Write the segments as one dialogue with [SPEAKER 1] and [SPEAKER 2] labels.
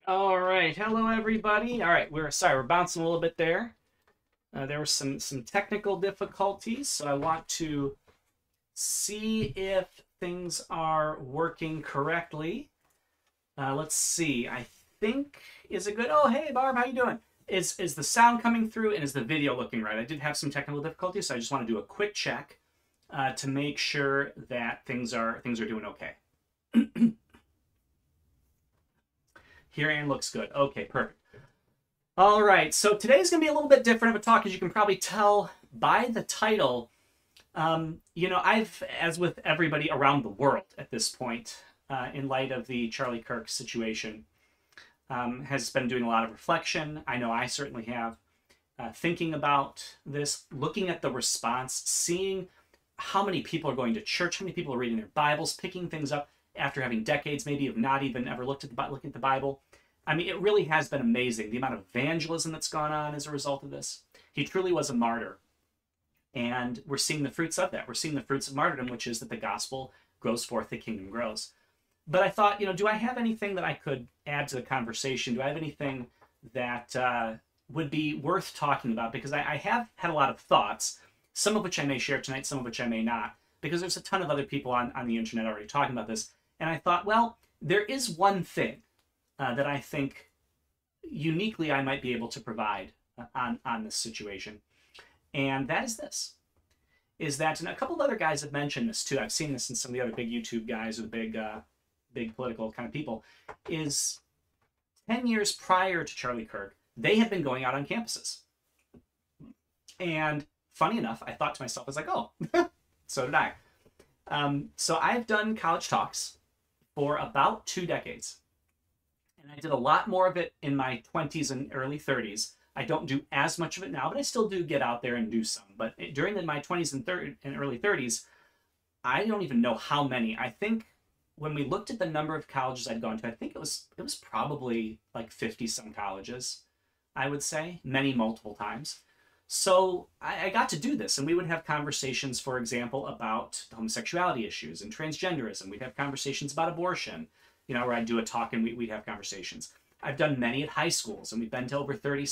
[SPEAKER 1] All right, hello everybody. All right, we're bouncing a little bit there. There were some technical difficulties, so I want to see if things are working correctly. Let's see. I think is it good? Oh, hey Barb, how you doing? Is the sound coming through and is the video looking right? I did have some technical difficulties, so I just want to do a quick check to make sure that things are doing okay. Here and looks good. Okay, perfect. All right, so today's going to be a little bit different of a talk, as you can probably tell by the title. As with everybody around the world at this point, in light of the Charlie Kirk situation, has been doing a lot of reflection. I know I certainly have, thinking about this, looking at the response, seeing how many people are going to church, how many people are reading their Bibles, picking things up after having decades maybe of not even ever looked at the Bible. I mean, it really has been amazing, the amount of evangelism that's gone on as a result of this. He truly was a martyr. And we're seeing the fruits of that. We're seeing the fruits of martyrdom, which is that the gospel grows forth, the kingdom grows. But I thought, do I have anything that I could add to the conversation? Do I have anything that would be worth talking about? Because I have had a lot of thoughts, some of which I may share tonight, some of which I may not, because there's a ton of other people on the internet already talking about this. And I thought, well, there is one thing that I think uniquely I might be able to provide on this situation. And that is that, and a couple of other guys have mentioned this too. I've seen this in some of the other big YouTube guys or the big political kind of people, is 10 years prior to Charlie Kirk, they had been going out on campuses. And funny enough, I thought to myself, I was like, oh, so did I. So I've done college talks for about 2 decades. And I did a lot more of it in my 20s and early 30s. I don't do as much of it now, but I still do get out there and do some. But during my 20s and early 30s, I don't even know how many. I think when we looked at the number of colleges I'd gone to, I think it was probably like 50 some colleges, I would say, many multiple times. So I got to do this, and we would have conversations, for example, about homosexuality issues and transgenderism. We'd have conversations about abortion, where I'd do a talk and we'd have conversations. I've done many at high schools, and we've been to over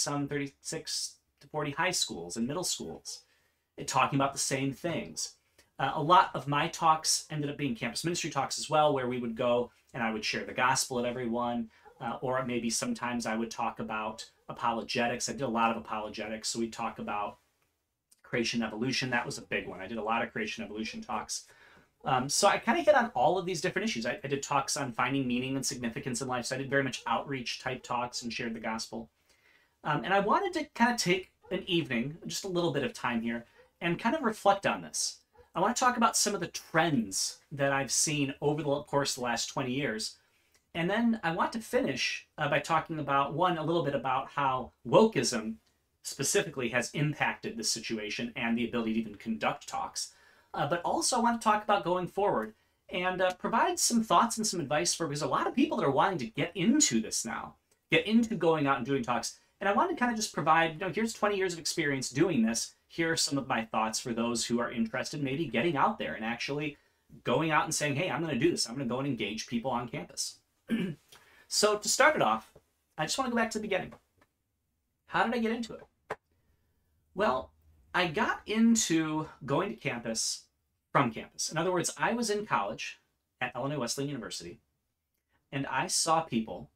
[SPEAKER 1] 36 to 40 high schools and middle schools, talking about the same things. A lot of my talks ended up being campus ministry talks as well, where we would go and I would share the gospel at everyone, or maybe sometimes I would talk about apologetics. I did a lot of apologetics, so we'd talk about creation evolution. That was a big one. I did a lot of creation evolution talks. So I kind of hit on all of these different issues. I did talks on finding meaning and significance in life. So I did very much outreach type talks and shared the gospel. And I wanted to kind of take an evening, just a little bit of time here, and kind of reflect on this. I want to talk about some of the trends that I've seen over the course of the last 20 years. And then I want to finish by talking about, a little bit about how wokeism specifically has impacted this situation and the ability to even conduct talks. But also I want to talk about going forward and provide some thoughts and some advice because a lot of people that are wanting to get into this now, get into going out and doing talks. And I want to kind of just provide, here's 20 years of experience doing this. Here are some of my thoughts for those who are interested in maybe getting out there and actually going out and saying, hey, I'm going to do this. I'm going to go and engage people on campus. So to start it off, I just want to go back to the beginning. How did I get into it? Well, I got into going to campus from campus. In other words, I was in college at Illinois Wesleyan University, and I saw people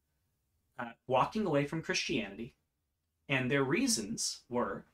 [SPEAKER 1] walking away from Christianity, and their reasons were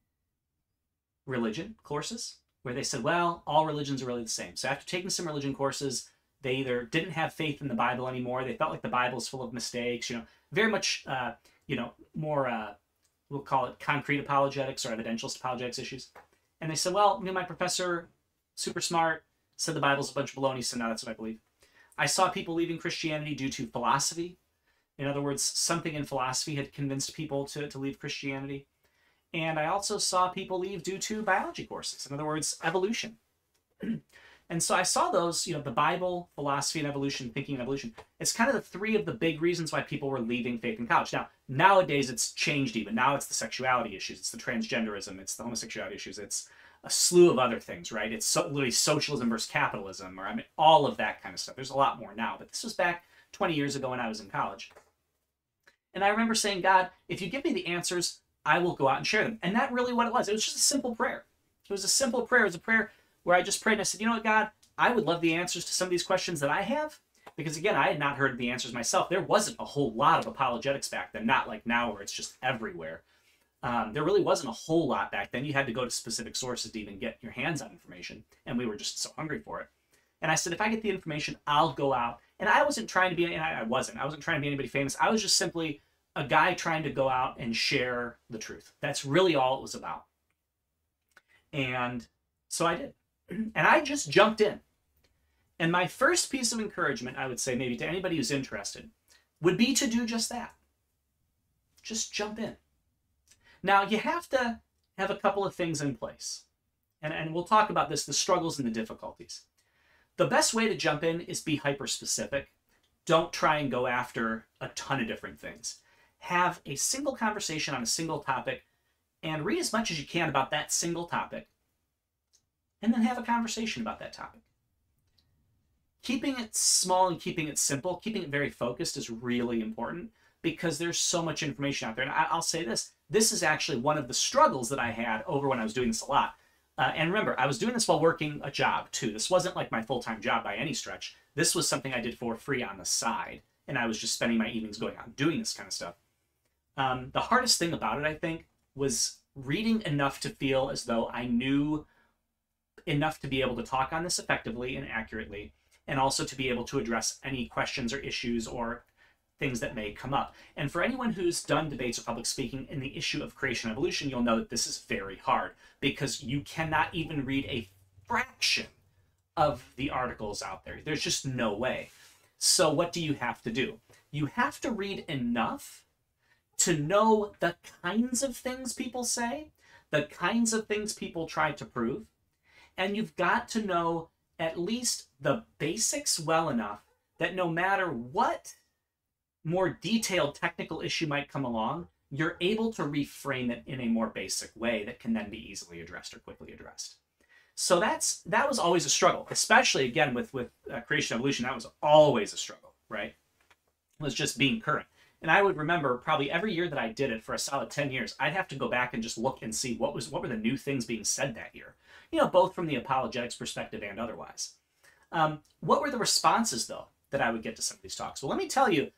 [SPEAKER 1] religion courses, where they said, well, all religions are really the same. So after taking some religion courses, they either didn't have faith in the Bible anymore, they felt like the Bible is full of mistakes, very much, more, we'll call it concrete apologetics or evidentialist apologetics issues. And they said, well, my professor, super smart, said the Bible's a bunch of baloney, so now that's what I believe. I saw people leaving Christianity due to philosophy. In other words, something in philosophy had convinced people to leave Christianity. And I also saw people leave due to biology courses. In other words, evolution. And so I saw those, the Bible, philosophy, and evolution, thinking and evolution. It's kind of the 3 of the big reasons why people were leaving faith in college. Now, nowadays it's changed even. Now it's the sexuality issues, it's the transgenderism, it's the homosexuality issues, it's a slew of other things, right? It's literally socialism versus capitalism, or all of that kind of stuff. There's a lot more now, but this was back 20 years ago when I was in college. And I remember saying, God, if you give me the answers, I will go out and share them. And that really what it was. It was just a simple prayer. It was a simple prayer. It was a prayer where I just prayed and I said, you know what, God, I would love the answers to some of these questions that I have. Because again, I had not heard the answers myself. There wasn't a whole lot of apologetics back then, not like now where it's just everywhere. There really wasn't a whole lot back then. You had to go to specific sources to even get your hands on information. And we were just so hungry for it. And I said, if I get the information, I'll go out. And I wasn't trying to be, and I wasn't trying to be anybody famous. I was just simply a guy trying to go out and share the truth. That's really all it was about. And so I did. And I just jumped in. And my first piece of encouragement, I would say maybe to anybody who's interested, would be to do just that. Just jump in. Now, you have to have a couple of things in place. And we'll talk about this, the struggles and the difficulties. The best way to jump in is be hyper-specific. Don't try and go after a ton of different things. Have a single conversation on a single topic and read as much as you can about that single topic. And then have a conversation about that topic. Keeping it small and keeping it simple, keeping it very focused is really important because there's so much information out there. And I'll say this is actually one of the struggles that I had over when I was doing this a lot. And remember, I was doing this while working a job too. This wasn't like my full-time job by any stretch. This was something I did for free on the side. And I was just spending my evenings going out and doing this kind of stuff. The hardest thing about it, I think, was reading enough to feel as though I knew enough to be able to talk on this effectively and accurately, and also to be able to address any questions or issues or things that may come up. And for anyone who's done debates or public speaking in the issue of creation and evolution, you'll know that this is very hard because you cannot even read a fraction of the articles out there. There's just no way. So what do you have to do? You have to read enough to know the kinds of things people say, the kinds of things people try to prove, and you've got to know at least the basics well enough that no matter what more detailed technical issue might come along, you're able to reframe it in a more basic way that can then be easily addressed or quickly addressed. So that was always a struggle, especially again with creation evolution. That was always a struggle, right? It was just being current. And I would remember probably every year that I did it for a solid 10 years, I'd have to go back and just look and see what were the new things being said that year. You know, both from the apologetics perspective and otherwise. What were the responses, though, that I would get to some of these talks? Well, let me tell you,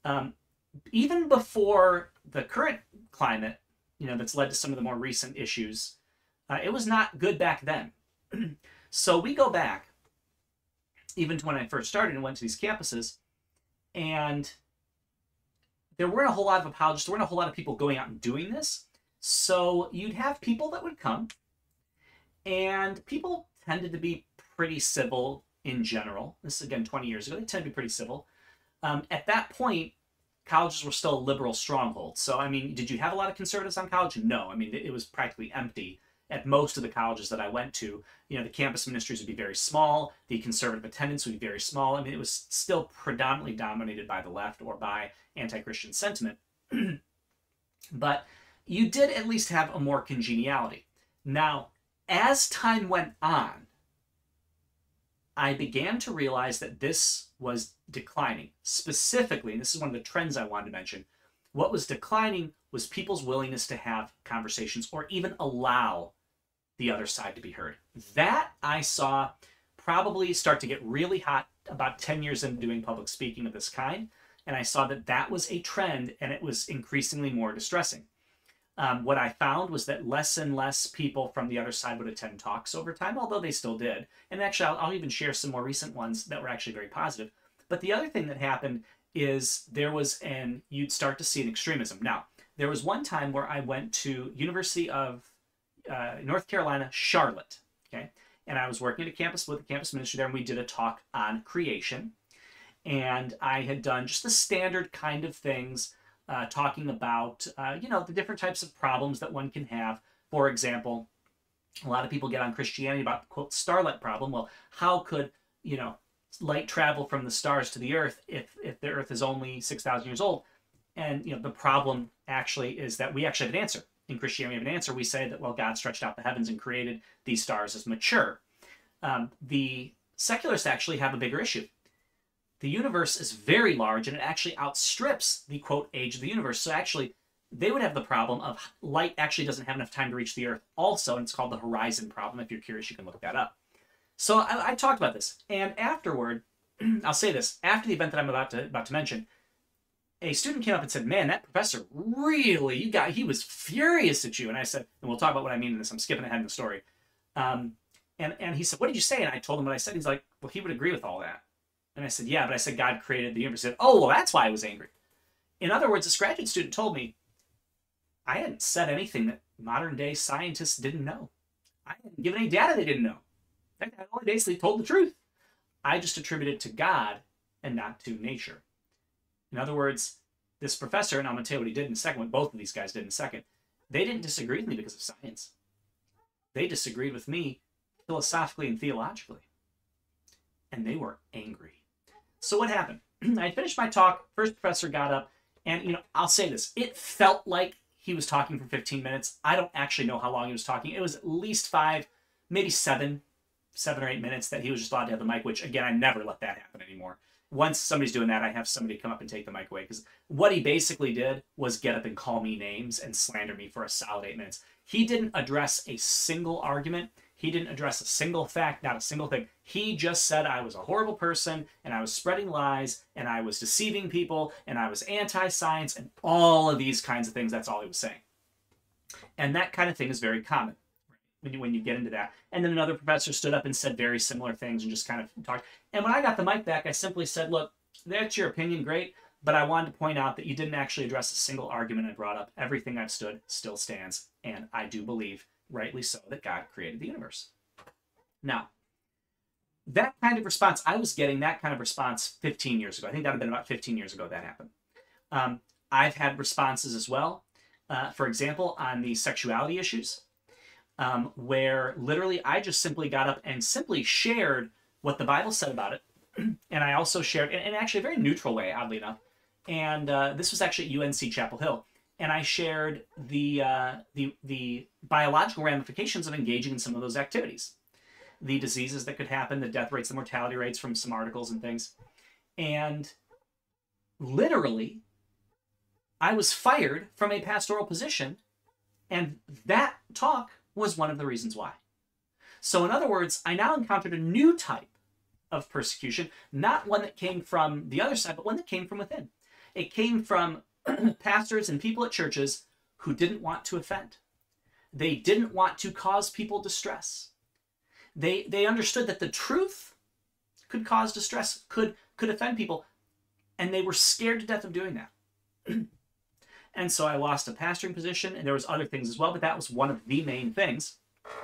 [SPEAKER 1] even before the current climate, you know, that's led to some of the more recent issues, it was not good back then. So we go back, even to when I first started and went to these campuses, and there weren't a whole lot of apologists, there weren't a whole lot of people going out and doing this. So you'd have people that would come, and people tended to be pretty civil in general. This is, again, 20 years ago. They tended to be pretty civil. At that point, colleges were still a liberal stronghold. So, I mean, did you have a lot of conservatives on college? No. I mean, it was practically empty at most of the colleges that I went to. You know, the campus ministries would be very small. The conservative attendance would be very small. I mean, it was still predominantly dominated by the left or by anti-Christian sentiment. But you did at least have a more congeniality. Now, as time went on, I began to realize that this was declining. Specifically, and this is one of the trends I wanted to mention, what was declining was people's willingness to have conversations or even allow the other side to be heard. That I saw probably start to get really hot about 10 years into doing public speaking of this kind, and I saw that that was a trend, and it was increasingly more distressing. What I found was that less and less people from the other side would attend talks over time, although they still did. And actually, I'll even share some more recent ones that were actually very positive. But the other thing that happened is you'd start to see an extremism. Now, there was one time where I went to University of North Carolina, Charlotte, okay? And I was working at a campus with the campus ministry there, and we did a talk on creation. And I had done just the standard kind of things, talking about, you know, the different types of problems that one can have. For example, a lot of people get on Christianity about the, quote, starlight problem. Well, how could, you know, light travel from the stars to the earth if the earth is only 6,000 years old? And, you know, the problem actually is that we actually have an answer. In Christianity, we have an answer. We say that, well, God stretched out the heavens and created these stars as mature. The secularists actually have a bigger issue. the universe is very large and it actually outstrips the, quote, age of the universe. So actually, they would have the problem of light actually doesn't have enough time to reach the Earth also, and it's called the horizon problem. If you're curious, you can look that up. So I talked about this, and afterward, I'll say this, after the event that I'm about to mention, a student came up and said, man, that professor really, he was furious at you. And I said, and we'll talk about what I mean in this, I'm skipping ahead in the story. And he said, what did you say? And I told him what I said. He's like, well, he would agree with all that. And I said, yeah, but I said God created the universe. He said, oh, well, that's why I was angry. In other words, this graduate student told me, I hadn't said anything that modern day scientists didn't know. I hadn't given any data they didn't know. In fact, I only basically told the truth. I just attributed it to God and not to nature. In other words, this professor, and I'm going to tell you what he did in a second, what both of these guys did in a second, they didn't disagree with me because of science. They disagreed with me philosophically and theologically. And they were angry. So what happened? I finished my talk, first professor got up, and I'll say this, it felt like he was talking for 15 minutes. I don't actually know how long he was talking. It was at least 5, maybe 7 or 8 minutes that he was just allowed to have the mic, which again, I never let that happen anymore. Once somebody's doing that, I have somebody come up and take the mic away, because what he basically did was get up and call me names and slander me for a solid 8 minutes. He didn't address a single argument. He didn't address a single fact, not a single thing. He just said I was a horrible person, and I was spreading lies, and I was deceiving people, and I was anti-science, and all of these kinds of things. That's all he was saying. And that kind of thing is very common when you get into that. And then another professor stood up and said very similar things and just kind of talked. And when I got the mic back, I simply said, look, that's your opinion, great, but I wanted to point out that you didn't actually address a single argument I brought up. Everything I've stood still stands, and I do believe, rightly so, that God created the universe. Now, that kind of response, I was getting that kind of response 15 years ago. I think that would have been about 15 years ago that happened. I've had responses as well, for example, on the sexuality issues, where literally I just simply got up and simply shared what the Bible said about it. And I also shared, in actually a very neutral way, oddly enough, and this was actually at UNC Chapel Hill, and I shared the biological ramifications of engaging in some of those activities. The diseases that could happen, the death rates, the mortality rates from some articles and things. And literally, I was fired from a pastoral position, and that talk was one of the reasons why. So in other words, I now encountered a new type of persecution, not one that came from the other side, but one that came from within. It came from pastors and people at churches who didn't want to offend. They didn't want to cause people distress. They understood that the truth could cause distress, could offend people, and they were scared to death of doing that. And so I lost a pastoring position, and there was other things as well, but that was one of the main things.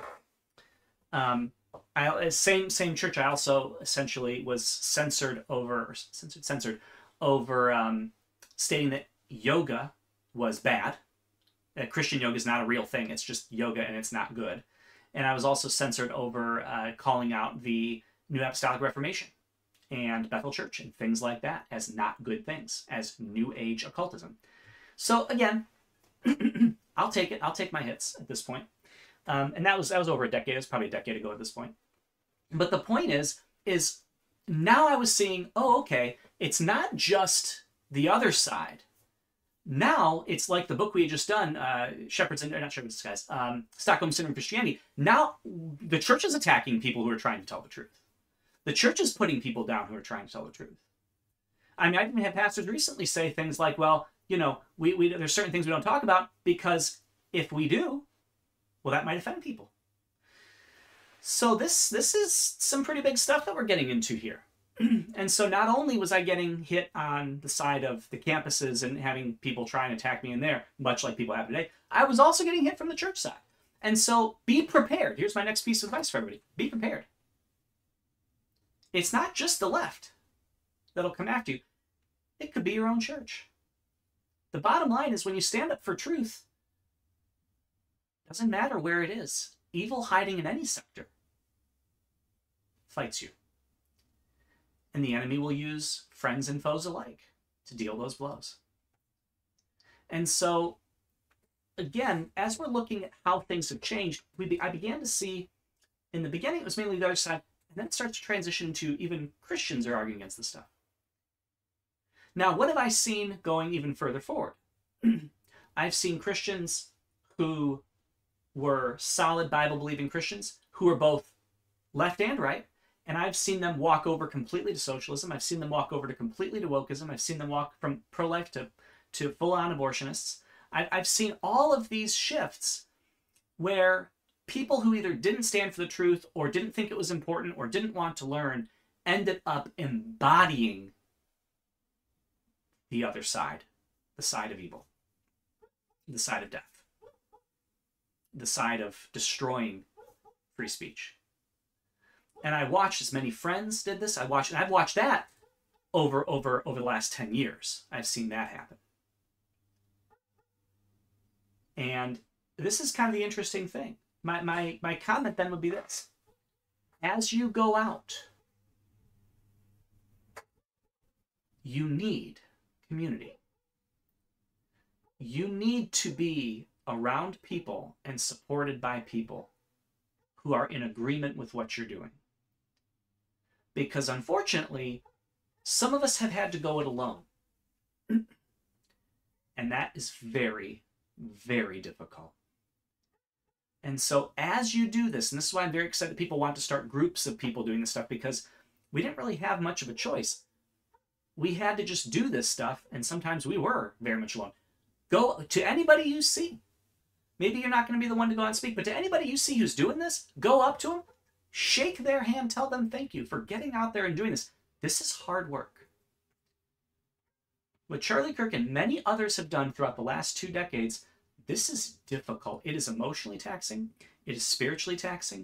[SPEAKER 1] Same church, I also essentially was censored over stating that yoga was bad. Christian yoga is not a real thing. It's just yoga, and it's not good. And I was also censored over calling out the New Apostolic Reformation and Bethel Church and things like that as not good things, as New Age occultism. So again, I'll take it. I'll take my hits at this point. And that was over a decade. It was probably a decade ago at this point. But the point is now I was seeing, oh, okay, it's not just the other side. Now it's like the book we had just done, Stockholm Syndrome Christianity. Now the church is attacking people who are trying to tell the truth. The church is putting people down who are trying to tell the truth. I mean, I've even had pastors recently say things like, well, there's certain things we don't talk about because if we do, well, that might offend people. So this is some pretty big stuff that we're getting into here. And so not only was I getting hit on the side of the campuses and having people try and attack me in there, much like people have today, I was also getting hit from the church side. And so be prepared. Here's my next piece of advice for everybody. Be prepared. It's not just the left that'll come after you. It could be your own church. The bottom line is when you stand up for truth, it doesn't matter where it is. Evil hiding in any sector fights you. And the enemy will use friends and foes alike to deal those blows. And so, again, as we're looking at how things have changed, I began to see, in the beginning, it was mainly the other side, and then it starts to transition into even Christians are arguing against this stuff. Now, what have I seen going even further forward? I've seen Christians who were solid Bible-believing Christians who were both left and right, and I've seen them walk over completely to socialism. I've seen them walk over to completely to wokeism. I've seen them walk from pro-life to full-on abortionists. I've seen all of these shifts where people who either didn't stand for the truth or didn't think it was important or didn't want to learn ended up embodying the other side, the side of evil, the side of death, the side of destroying free speech. And I watched as many friends did this. I've watched that over the last 10 years. I've seen that happen. And this is kind of the interesting thing. My comment then would be this. As you go out, you need community. You need to be around people and supported by people who are in agreement with what you're doing. Because unfortunately, some of us have had to go it alone. And that is very, very difficult. And so as you do this, and this is why I'm very excited people want to start groups of people doing this stuff, because we didn't really have much of a choice. We had to just do this stuff, and sometimes we were very much alone. Go to anybody you see. Maybe you're not going to be the one to go out and speak, but to anybody you see who's doing this, go up to them, shake their hand, tell them thank you for getting out there and doing this. This is hard work. What Charlie Kirk and many others have done throughout the last 2 decades, this is difficult. It is emotionally taxing. It is spiritually taxing.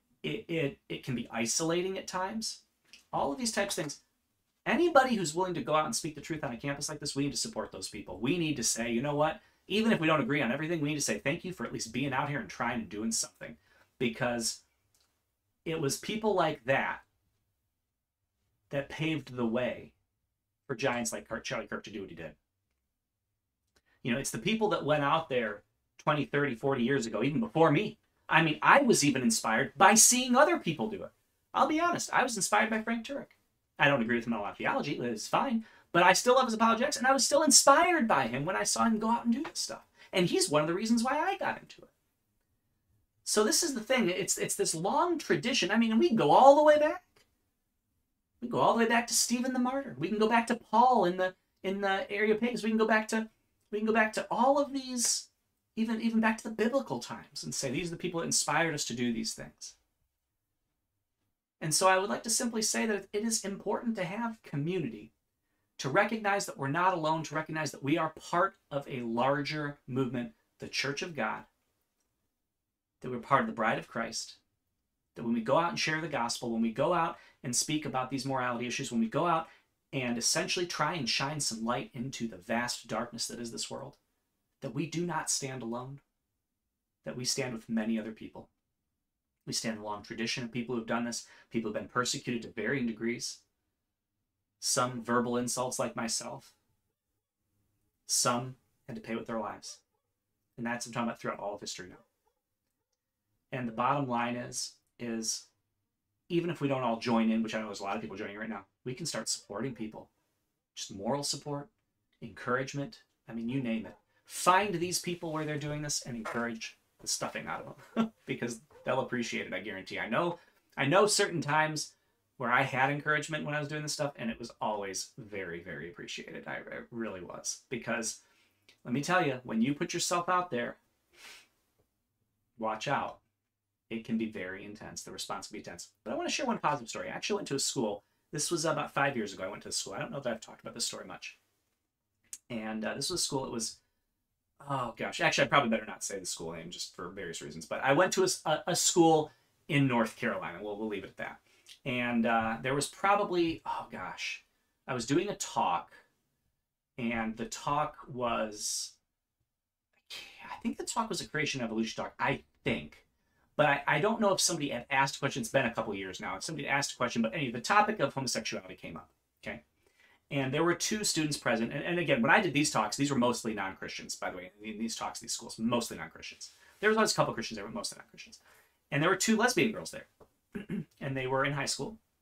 [SPEAKER 1] It can be isolating at times. All of these types of things. Anybody who's willing to go out and speak the truth on a campus like this, we need to support those people. We need to say, you know what? Even if we don't agree on everything, we need to say thank you for at least being out here and trying and doing something. Because it was people like that that paved the way for giants like Charlie Kirk to do what he did. You know, it's the people that went out there 20, 30, 40 years ago, even before me. I mean, I was even inspired by seeing other people do it. I'll be honest, I was inspired by Frank Turek. I don't agree with him on a lot of theology, it's fine, but I still love his apologetics, and I was still inspired by him when I saw him go out and do this stuff. And he's one of the reasons why I got into it. So this is the thing, it's this long tradition. I mean, we can go all the way back. We can go all the way back to Stephen the Martyr. We can go back to Paul in the Areopagus. We can go back to all of these, even back to the biblical times, and say these are the people that inspired us to do these things. And so I would like to simply say that it is important to have community, to recognize that we're not alone, to recognize that we are part of a larger movement, the Church of God, that we're part of the bride of Christ, that when we go out and share the gospel, when we go out and speak about these morality issues, when we go out and essentially try and shine some light into the vast darkness that is this world, that we do not stand alone, that we stand with many other people. We stand in a long tradition of people who have done this, people who have been persecuted to varying degrees. Some verbal insults like myself. Some had to pay with their lives. And that's what I'm talking about throughout all of history now. And the bottom line is even if we don't all join in, which I know there's a lot of people joining right now, we can start supporting people. Just moral support, encouragement, I mean, you name it. Find these people where they're doing this and encourage the stuffing out of them because they'll appreciate it, I guarantee. I know certain times where I had encouragement when I was doing this stuff, and it was always very, very appreciated. It really was. Because let me tell you, when you put yourself out there, watch out. It can be very intense. The response can be intense. But I want to share one positive story. I actually went to a school. This was about 5 years ago. I went to a school. I don't know if I've talked about this story much. And this was a school. It was, oh gosh. Actually, I probably better not say the school name just for various reasons. But I went to a school in North Carolina. We'll leave it at that. And there was probably, oh gosh, I was doing a talk. And the talk was, I think the talk was a creation evolution talk. I think. But I don't know if somebody had asked a question. It's been a couple of years now. If somebody asked a question, but anyway, the topic of homosexuality came up, okay? And there were 2 students present. And again, when I did these talks, these were mostly non-Christians, by the way. In these talks, these schools, mostly non-Christians. There was always a couple of Christians there, but mostly non-Christians. And there were 2 lesbian girls there. And they were in high school.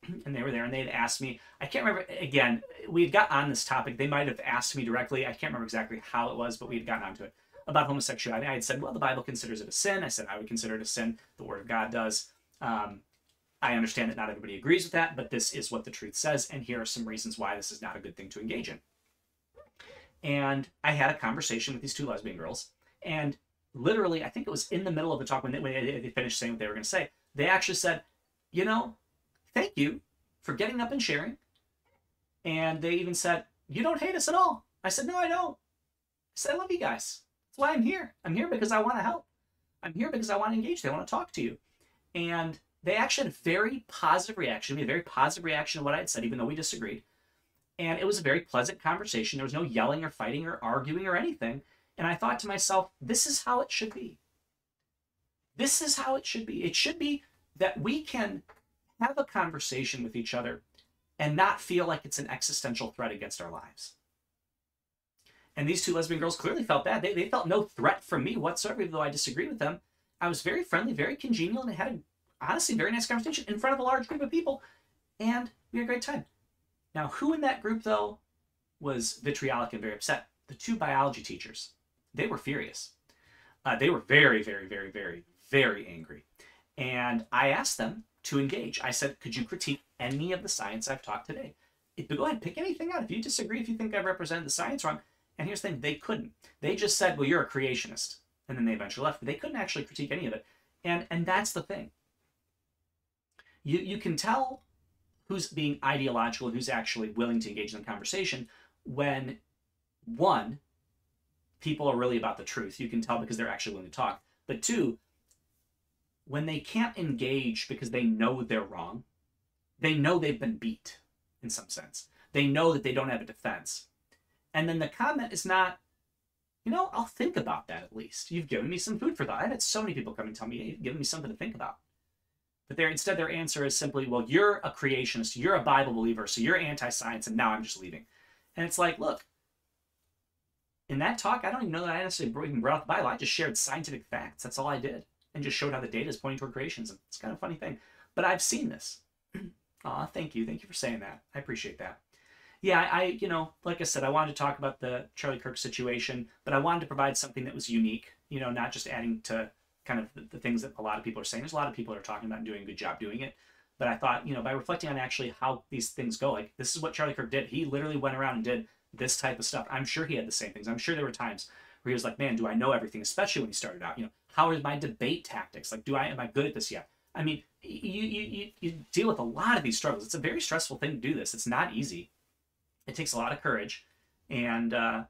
[SPEAKER 1] and they were there, and they had asked me, I can't remember, again, we had got on this topic. They might have asked me directly. I can't remember exactly how it was, but we had gotten onto it about homosexuality. I had said, well, the Bible considers it a sin. I said, I would consider it a sin. The Word of God does. I understand that not everybody agrees with that, but this is what the truth says, and here are some reasons why this is not a good thing to engage in. And I had a conversation with these two lesbian girls, and literally, I think it was in the middle of the talk when they finished saying what they were going to say, they actually said, you know, thank you for getting up and sharing. And they even said, you don't hate us at all. I said, no, I don't. I said, I love you guys. That's why I'm here. I'm here because I want to help. I'm here because I want to engage. I want to talk to you. And they actually had a very positive reaction. We had a very positive reaction to what I had said, even though we disagreed. And it was a very pleasant conversation. There was no yelling or fighting or arguing or anything. And I thought to myself, this is how it should be. This is how it should be. It should be that we can have a conversation with each other and not feel like it's an existential threat against our lives. And these two lesbian girls clearly felt that. They felt no threat from me whatsoever, even though I disagreed with them. I was very friendly, very congenial, and I had a, honestly, very nice conversation in front of a large group of people. And we had a great time. Now, who in that group, though, was vitriolic and very upset? The two biology teachers. They were furious. They were very, very, very, very, very angry. And I asked them to engage. I said, could you critique any of the science I've taught today? Go ahead, pick anything out. If you disagree, if you think I've represented the science wrong. And here's the thing, they couldn't. They just said, well, you're a creationist. And then they eventually left. But they couldn't actually critique any of it. And that's the thing. You can tell who's being ideological, who's actually willing to engage in the conversation when, one, people are really about the truth. You can tell because they're actually willing to talk. But two, when they can't engage because they know they're wrong, they know they've been beat in some sense. They know that they don't have a defense. And then the comment is not, you know, I'll think about that at least. You've given me some food for thought. I've had so many people come and tell me, hey, you've given me something to think about. But instead their answer is simply, well, you're a creationist, you're a Bible believer, so you're anti-science, and now I'm just leaving. And it's like, look, in that talk, I don't even know that I necessarily even brought up the Bible. I just shared scientific facts. That's all I did. And just showed how the data is pointing toward creationism. It's kind of a funny thing. But I've seen this. Aw, thank you. Thank you for saying that. I appreciate that. Yeah, I like I said, I wanted to talk about the Charlie Kirk situation, but I wanted to provide something that was unique, not just adding to kind of the things that a lot of people are saying. There's a lot of people that are talking about and doing a good job doing it. But I thought, by reflecting on actually how these things go, like this is what Charlie Kirk did. He literally went around and did this type of stuff. I'm sure he had the same things. I'm sure there were times where he was like, man, do I know everything? Especially when he started out, how are my debate tactics? Like, am I good at this yet? I mean, you deal with a lot of these struggles. It's a very stressful thing to do this. It's not easy. It takes a lot of courage, and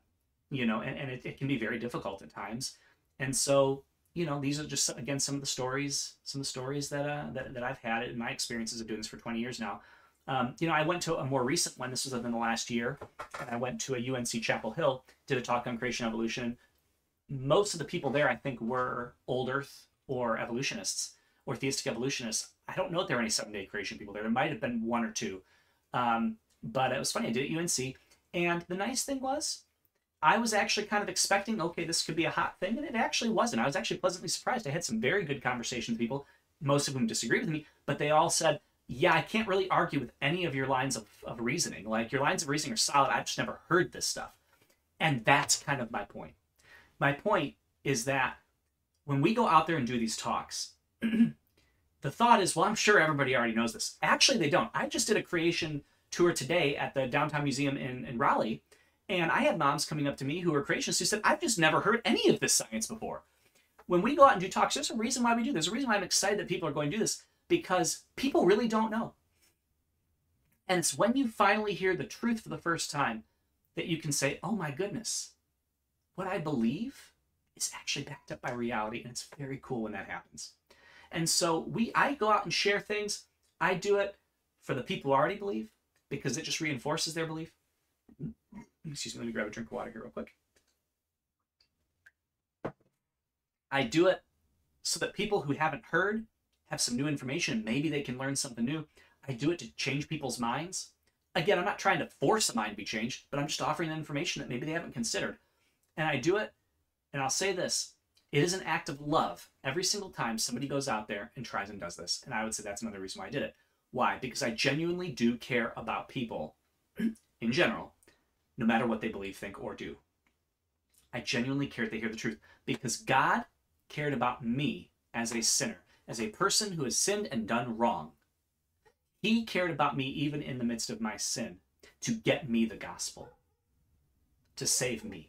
[SPEAKER 1] it can be very difficult at times. And so, these are just, again, some of the stories that I've had in my experiences of doing this for 20 years now. I went to a more recent one. This was within the last year, and I went to a UNC Chapel Hill, did a talk on creation evolution. Most of the people there, I think, were old Earth or evolutionists or theistic evolutionists. I don't know if there were any seven-day creation people there. There might have been one or two. But it was funny. I did it at UNC. And the nice thing was, I was actually kind of expecting, okay, this could be a hot thing. And it actually wasn't. I was actually pleasantly surprised. I had some very good conversations with people, most of whom disagreed with me. But they all said, yeah, I can't really argue with any of your lines of reasoning. Like, your lines of reasoning are solid. I've just never heard this stuff. And that's kind of my point. My point is that when we go out there and do these talks, the thought is, well, I'm sure everybody already knows this. Actually, they don't. I just did a creation tour today at the Downtown Museum in Raleigh, and I had moms coming up to me who are creationists who said, I've just never heard any of this science before. When we go out and do talks, there's a reason why we do. There's a reason why I'm excited that people are going to do this, because people really don't know. And it's when you finally hear the truth for the first time that you can say, oh my goodness, what I believe is actually backed up by reality, and it's very cool when that happens. And so I go out and share things. I do it for the people who already believe, because it just reinforces their belief. Excuse me, let me grab a drink of water here real quick. I do it so that people who haven't heard have some new information. Maybe they can learn something new. I do it to change people's minds. Again, I'm not trying to force a mind to be changed, but I'm just offering them information that maybe they haven't considered. And I do it, and I'll say this, it is an act of love every single time somebody goes out there and tries and does this. And I would say that's another reason why I did it. Why? Because I genuinely do care about people in general, no matter what they believe, think, or do. I genuinely care that they hear the truth because God cared about me as a sinner, as a person who has sinned and done wrong. He cared about me even in the midst of my sin to get me the gospel, to save me.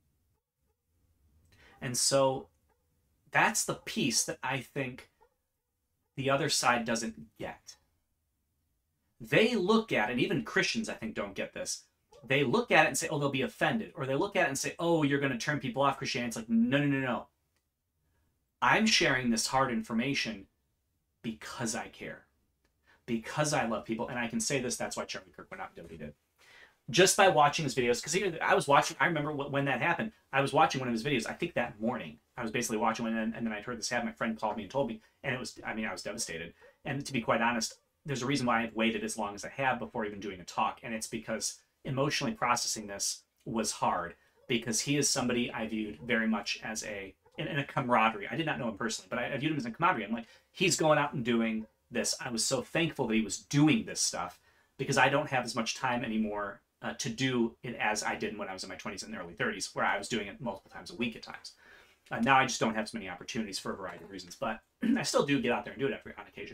[SPEAKER 1] And so that's the piece that I think the other side doesn't get. They look at it, and even Christians I think don't get this. They look at it and say, oh, they'll be offended. Or they look at it and say, oh, you're going to turn people off Christianity. It's like, no, no, no, no. I'm sharing this hard information because I care. Because I love people. And I can say this, that's why Charlie Kirk went out and did what he did. Just by watching his videos, because I was watching, I remember when that happened, I was watching one of his videos, I think that morning. I was basically watching one, and then I heard this happen. My friend called me and told me, and it was, I mean, I was devastated. And to be quite honest, there's a reason why I've waited as long as I have before even doing a talk, and it's because emotionally processing this was hard, because he is somebody I viewed very much as in a camaraderie. I did not know him personally, but I viewed him as a camaraderie. I'm like, he's going out and doing this. I was so thankful that he was doing this stuff, because I don't have as much time anymore to do it as I did when I was in my 20s and early 30s, where I was doing it multiple times a week at times. Now I just don't have as many opportunities for a variety of reasons, but I still do get out there and do it on occasion.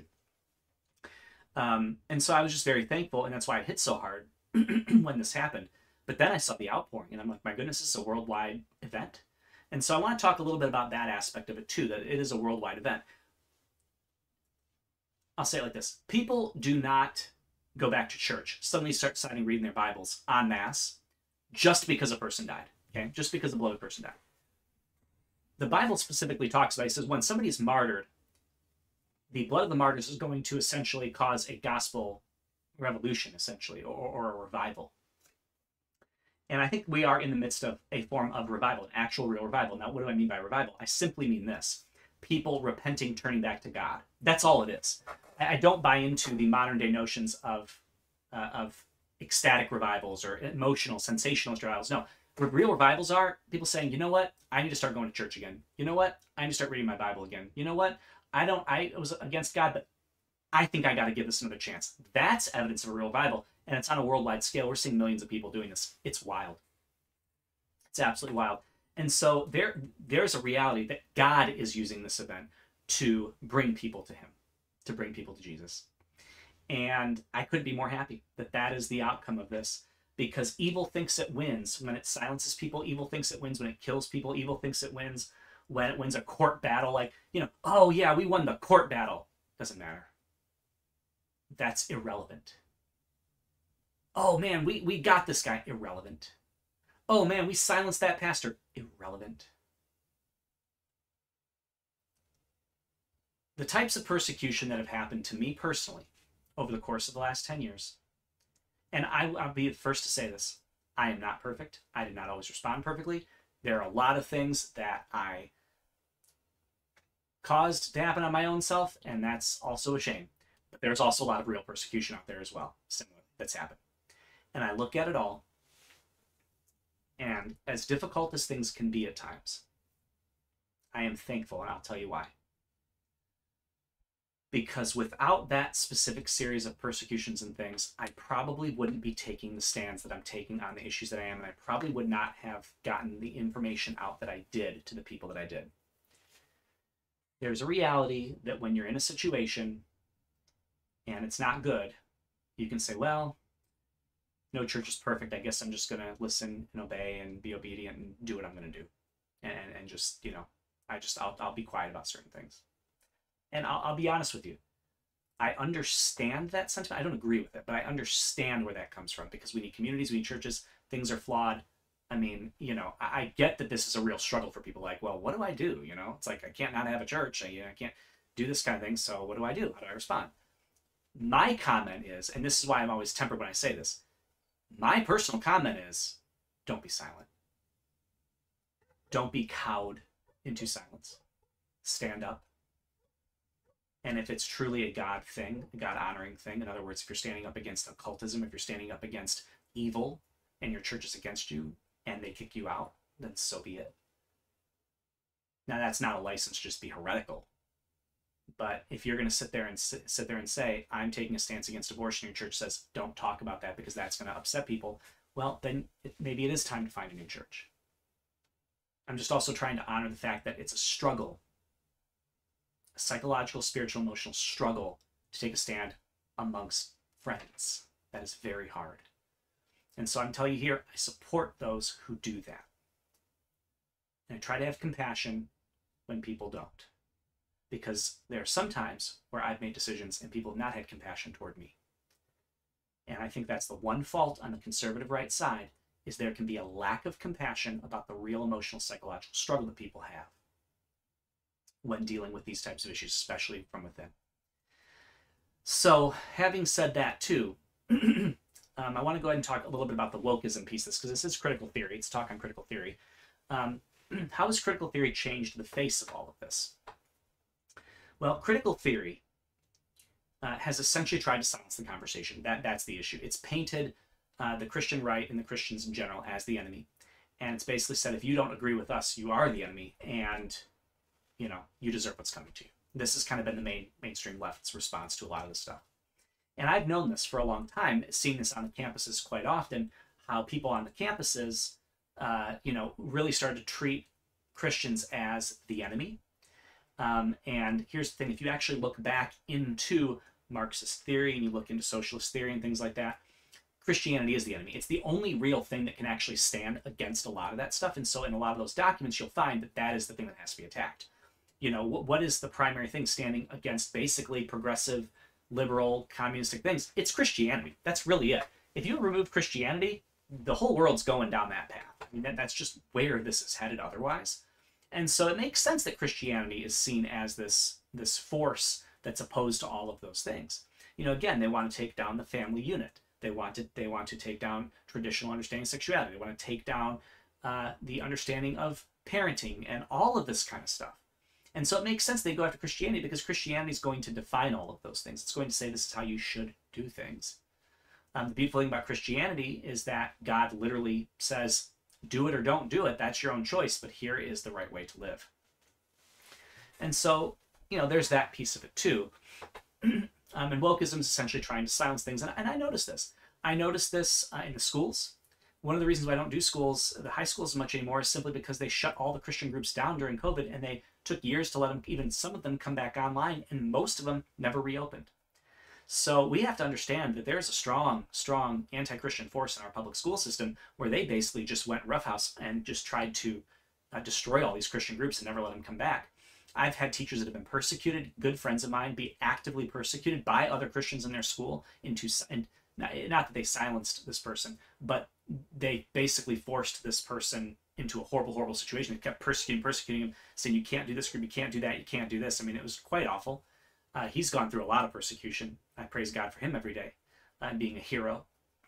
[SPEAKER 1] And so I was just very thankful, and that's why it hit so hard when this happened. But then I saw the outpouring, and I'm like, my goodness, this is a worldwide event. And so I want to talk a little bit about that aspect of it too, that it is a worldwide event. I'll say it like this. People do not go back to church, suddenly start deciding reading their Bibles en masse, just because a person died, okay? Just because a beloved person died. The Bible specifically talks about, it says, when somebody is martyred, the blood of the martyrs is going to essentially cause a gospel revolution, essentially, or a revival. And I think we are in the midst of a form of revival, an actual real revival. Now, what do I mean by revival? I simply mean this. People repenting, turning back to God. That's all it is. I don't buy into the modern day notions of ecstatic revivals or emotional, sensationalist revivals. No, what real revivals are people saying, you know what? I need to start going to church again. You know what? I need to start reading my Bible again. You know what? I was against God, but I think I got to give this another chance. That's evidence of a real revival. And it's on a worldwide scale. We're seeing millions of people doing this. It's wild. It's absolutely wild. And so there's a reality that God is using this event to bring people to him, to bring people to Jesus. And I couldn't be more happy that that is the outcome of this, because evil thinks it wins when it silences people. Evil thinks it wins when it kills people. Evil thinks it wins when it wins a court battle. Like, you know, oh yeah, we won the court battle. Doesn't matter. That's irrelevant. Oh man, we got this guy. Irrelevant. Oh man, we silenced that pastor. Irrelevant. The types of persecution that have happened to me personally over the course of the last 10 years, and I'll be the first to say this, I am not perfect. I did not always respond perfectly. There are a lot of things that I caused to happen on my own self, and that's also a shame. But there's also a lot of real persecution out there as well, similar, that's happened. And I look at it all, and as difficult as things can be at times, I am thankful, and I'll tell you why. Because without that specific series of persecutions and things, I probably wouldn't be taking the stands that I'm taking on the issues that I am, and I probably would not have gotten the information out that I did to the people that I did. There's a reality that when you're in a situation and it's not good, you can say, well, no church is perfect. I guess I'm just going to listen and obey and be obedient and do what I'm going to do. And just, you know, I'll be quiet about certain things. And I'll be honest with you. I understand that sentiment. I don't agree with it, but I understand where that comes from, because we need communities, we need churches, things are flawed. I mean, you know, I get that this is a real struggle for people. Like, well, what do I do? You know, it's like, I can't not have a church. I can't do this kind of thing. So what do I do? How do I respond? My comment is, and this is why I'm always tempered when I say this, my personal comment is, don't be silent. Don't be cowed into silence. Stand up. And if it's truly a God thing, a God-honoring thing, in other words, if you're standing up against occultism, if you're standing up against evil, and your church is against you, and they kick you out, then so be it. Now, that's not a license to just be heretical. But if you're going to sit there and say, I'm taking a stance against abortion, your church says, don't talk about that because that's going to upset people, well, then maybe it is time to find a new church. I'm just also trying to honor the fact that it's a struggle, a psychological, spiritual, emotional struggle to take a stand amongst friends. That is very hard. And so I'm telling you here, I support those who do that. And I try to have compassion when people don't. Because there are some times where I've made decisions and people have not had compassion toward me. And I think that's the one fault on the conservative right side, is there can be a lack of compassion about the real emotional, psychological struggle that people have when dealing with these types of issues, especially from within. So having said that too, I want to go ahead and talk a little bit about the wokeism piece of this, because this is critical theory. It's talk on critical theory. How has critical theory changed the face of all of this? Well, critical theory has essentially tried to silence the conversation. That's the issue. It's painted the Christian right and the Christians in general as the enemy. And it's basically said, if you don't agree with us, you are the enemy, and you deserve what's coming to you. This has kind of been the mainstream left's response to a lot of this stuff. And I've known this for a long time, seen this on the campuses quite often, how people on the campuses, really started to treat Christians as the enemy. And here's the thing, if you actually look back into Marxist theory and you look into socialist theory and things like that, Christianity is the enemy. It's the only real thing that can actually stand against a lot of that stuff. And so in a lot of those documents, you'll find that that is the thing that has to be attacked. What is the primary thing standing against basically progressive, liberal, communistic things? It's Christianity. That's really it. If you remove Christianity, the whole world's going down that path. I mean, that's just where this is headed otherwise. And so it makes sense that Christianity is seen as this force that's opposed to all of those things. Again, they want to take down the family unit. They want to take down traditional understanding of sexuality. They want to take down the understanding of parenting and all of this kind of stuff. And so it makes sense they go after Christianity, because Christianity is going to define all of those things. It's going to say this is how you should do things. The beautiful thing about Christianity is that God literally says, do it or don't do it. That's your own choice, but here is the right way to live. And so, there's that piece of it too. And wokeism is essentially trying to silence things. And I noticed this. I noticed this in the schools. One of the reasons why I don't do schools, the high schools much anymore, is simply because they shut all the Christian groups down during COVID, and they took years to let them, even some of them, come back online, and most of them never reopened. So we have to understand that there's a strong, strong anti-Christian force in our public school system, where they basically just went roughhouse and just tried to destroy all these Christian groups and never let them come back. I've had teachers that have been persecuted, good friends of mine, be actively persecuted by other Christians in their school and not that they silenced this person, but they basically forced this person into a horrible, horrible situation. They kept persecuting him, saying, you can't do this group, you can't do that, you can't do this. I mean, it was quite awful. He's gone through a lot of persecution. I praise God for him every day, being a hero.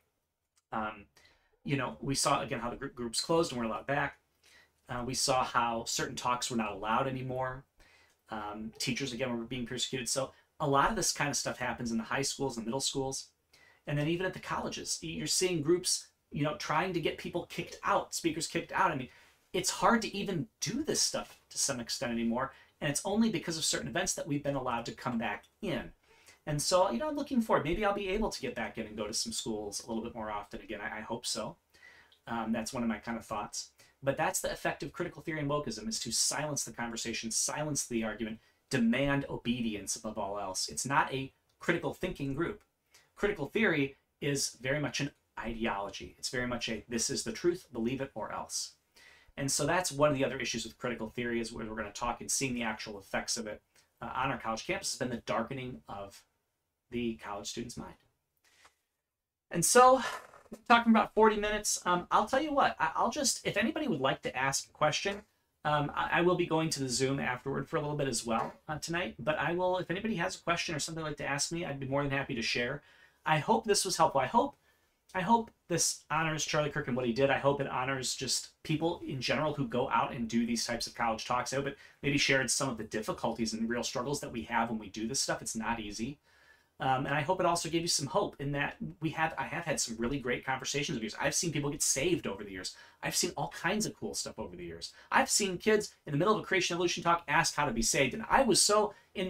[SPEAKER 1] We saw, again, how the groups closed and weren't allowed back. We saw how certain talks were not allowed anymore. Teachers, again, were being persecuted. So a lot of this kind of stuff happens in the high schools and middle schools. And then even at the colleges, you're seeing groups, trying to get people kicked out, speakers kicked out. I mean, it's hard to even do this stuff to some extent anymore. And it's only because of certain events that we've been allowed to come back in. And so, I'm looking forward. Maybe I'll be able to get back in and go to some schools a little bit more often again. I hope so. That's one of my kind of thoughts. But that's the effect of critical theory and wokeism, is to silence the conversation, silence the argument, demand obedience above all else. It's not a critical thinking group. Critical theory is very much an ideology. It's very much a, this is the truth, believe it or else. And so that's one of the other issues with critical theory, is where we're going to talk and seeing the actual effects of it on our college campus, has been the darkening of the college student's mind. And so, talking about 40 minutes, I'll tell you what, I'll just, if anybody would like to ask a question, I will be going to the Zoom afterward for a little bit as well tonight, but I will, if anybody has a question or something like to ask me, I'd be more than happy to share. I hope this was helpful. I hope this honors Charlie Kirk and what he did. I hope it honors just people in general who go out and do these types of college talks. I hope it maybe shared some of the difficulties and real struggles that we have when we do this stuff. It's not easy. And I hope it also gave you some hope in that I have had some really great conversations over the years. I've seen people get saved over the years. I've seen all kinds of cool stuff over the years. I've seen kids in the middle of a creation evolution talk ask how to be saved. And I was so in my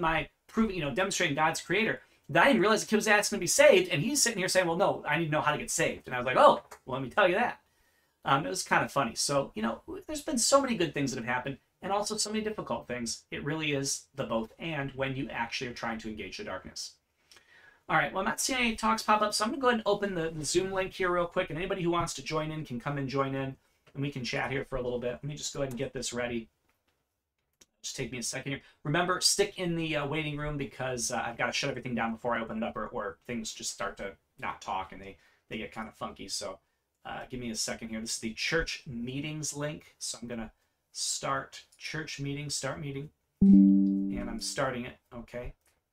[SPEAKER 1] proving, demonstrating God's creator, that I didn't realize the kid was asking to be saved, and he's sitting here saying, well, no, I need to know how to get saved. And I was like, oh, well, let me tell you that. It was kind of funny. So, there's been so many good things that have happened, and also so many difficult things. It really is the both and when you actually are trying to engage the darkness. All right, well, I'm not seeing any talks pop up, so I'm going to go ahead and open the Zoom link here real quick, and anybody who wants to join in can come and join in, and we can chat here for a little bit. Let me just go ahead and get this ready. Just take me a second here. Remember, stick in the waiting room because I've got to shut everything down before I open it up, or things just start to not talk and they get kind of funky. So give me a second here. This is the church meetings link. So I'm going to start church meeting, start meeting, and I'm starting it. Okay.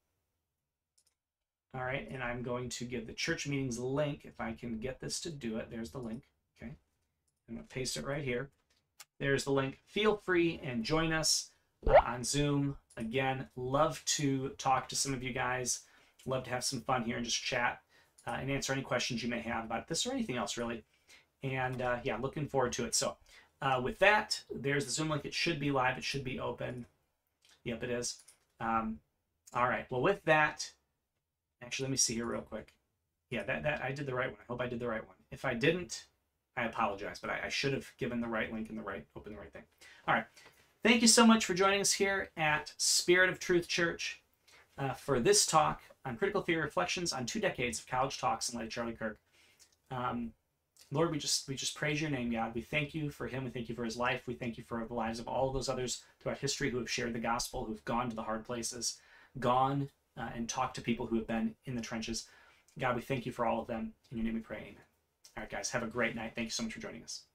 [SPEAKER 1] All right, and I'm going to give the church meetings link. If I can get this to do it, there's the link. Okay, I'm going to paste it right here. There's the link. Feel free and join us on Zoom. Again, love to talk to some of you guys. Love to have some fun here and just chat and answer any questions you may have about this or anything else, really. And yeah, looking forward to it. So with that, there's the Zoom link. It should be live. It should be open. Yep, it is. All right, well, with that, actually, let me see here real quick. Yeah, that I did the right one. I hope I did the right one. If I didn't, I apologize, but I should have given the right link and opened the right thing. All right. Thank you so much for joining us here at Spirit of Truth Church for this talk on critical theory reflections on 2 decades of college talks in light of Charlie Kirk. Lord, we just praise your name, God. We thank you for him. We thank you for his life. We thank you for the lives of all of those others throughout history who have shared the gospel, who've gone to the hard places, gone and talked to people who have been in the trenches. God, we thank you for all of them. In your name we pray, amen. All right, guys, have a great night. Thank you so much for joining us.